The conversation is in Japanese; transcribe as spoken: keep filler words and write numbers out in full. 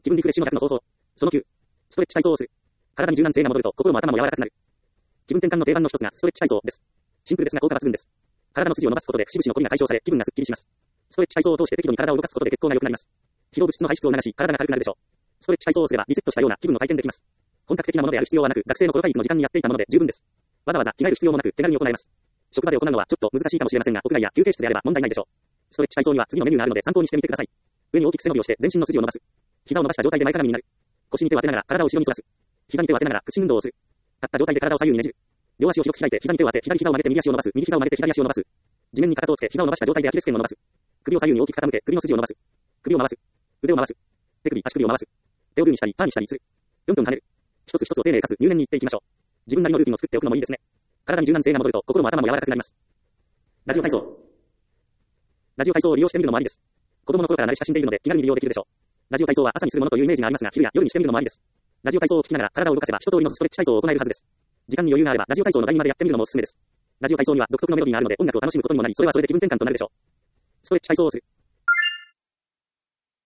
気分リフレッシュの逆の方法。そのきゅう。ストレッチ体操をする。体に柔軟性が戻ると心も頭も柔らかくなる。気分転換の定番の一つがストレッチ体操です。シンプルですが効果抜群です。体の筋を伸ばすことで節々の凝りが解消され気分がすっきりします。ストレッチ体操を通して適度に体を動かすことで血行が良くなります。疲労物質の排出を促し体が軽くなるでしょう。ストレッチ体操をすればリセットしたような気分の体験できます。本格的なものである必要はなく学生の頃体育の時間にやっていたもので十分です。わざわざ着替える必要もなく手軽に行えます。職場で行うのはちょっと難しいかもしれませんが屋外や休憩室であれば問題ないでしょう。ストレッチ体操には次のメニューがあるので参考にしてみてください。上に大きく背伸びをして全身の筋を伸ばす。膝を伸ばした状態で前かがみになる。腰に手を当てながら体を後ろに反らす。膝に手を当てながら屈伸運動をする。立った状態で体を左右にねじる。両足を広く開いて膝に手を当て左膝を曲げて右足を伸ばす。右膝を曲げて左足を伸ばす。地面にかかとをつけ膝を伸ばした状態でアキレス腱を伸ばす。首を左右に大きく傾け首の筋を伸ばす。首を回す。腕を回す。手首足首を回す。手をグーにしたりパーにしたりする。ぴょんぴょん跳ねる。一つ一つを丁寧かつ入念に言っていきましょう。自分なりのルーティンを作っておくのもいいですね。体に柔軟性が戻ると心も頭も柔らかくなります。ラジオ体操。ラジオ体操を利用してみるのもありです。子供の頃から慣れ親しんでいるので気軽に利用できるでしょう。ラジオ体操は朝にするものというイメージがありますが、昼や夜にしてみるのもありです。ラジオ体操を聞きながら体を動かせば一通りのストレッチ体操を行えるはずです。時間に余裕があればラジオ体操のラインまでやってみるのもおすすめです。ラジオ体操には独特のメロディーがあるので音楽を楽しむことにもなり、それはそれで気分転換となるでしょう。ストレッチ体操をする。